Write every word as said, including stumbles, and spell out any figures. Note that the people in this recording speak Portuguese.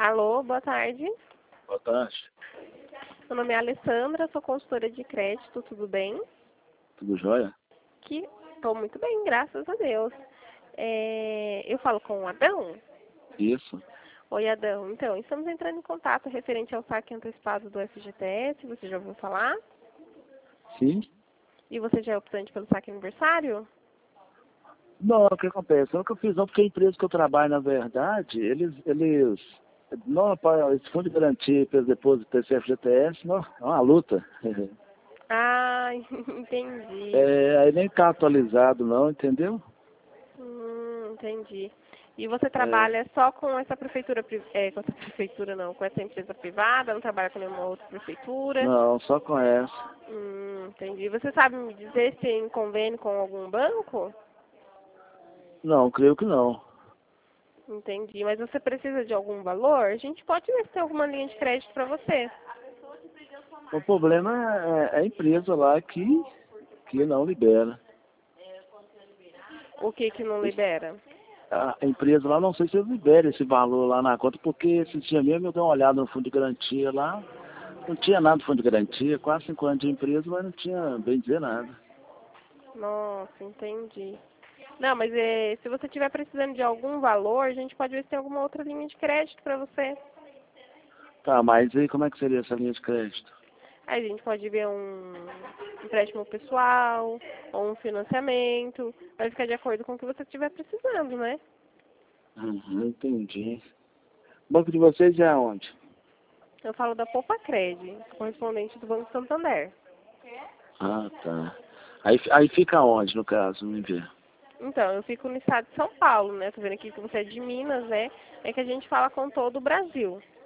Alô, boa tarde. Boa tarde. Meu nome é Alessandra, sou consultora de crédito, tudo bem? Tudo jóia? Que estou muito bem, graças a Deus. É, eu falo com o Adão? Isso. Oi, Adão. Então, estamos entrando em contato referente ao saque antecipado do F G T S, você já ouviu falar? Sim. E você já é optante pelo saque aniversário? Não, o que acontece? Eu nunca fiz não, porque a empresa que eu trabalho, na verdade, eles, eles não, para esse fundo de garantia pelos depósitos desse F G T S, não, é uma luta. Ah, entendi. É, aí nem tá atualizado não, entendeu? Hum, entendi. E você É, trabalha só com essa prefeitura, pri- é, com essa prefeitura não, com essa empresa privada, não trabalha com nenhuma outra prefeitura? não, só com essa. Hum, entendi. Você sabe me dizer se tem convênio com algum banco? Não, creio que não. Entendi. Mas você precisa de algum valor? A gente pode ver se tem alguma linha de crédito para você. O problema é, é a empresa lá que, que não libera. O que que não libera? A empresa lá, não sei se eles liberam esse valor lá na conta, porque esse dia mesmo eu dei uma olhada no fundo de garantia lá, não tinha nada de fundo de garantia, quase cinco anos de empresa, mas não tinha bem dizer nada. Nossa, entendi. Não, mas é, se você estiver precisando de algum valor, a gente pode ver se tem alguma outra linha de crédito para você. Tá, mas aí como é que seria essa linha de crédito? Aí a gente pode ver um empréstimo pessoal ou um financiamento. Vai ficar de acordo com o que você estiver precisando, né? Uhum, entendi. O banco de vocês é aonde? Eu falo da Poupa Cred, correspondente do Banco Santander. Ah, tá. Aí, aí fica onde, no caso, me ver? Então, eu fico no estado de São Paulo, né? Tô vendo aqui que você é de Minas, né? É que a gente fala com todo o Brasil.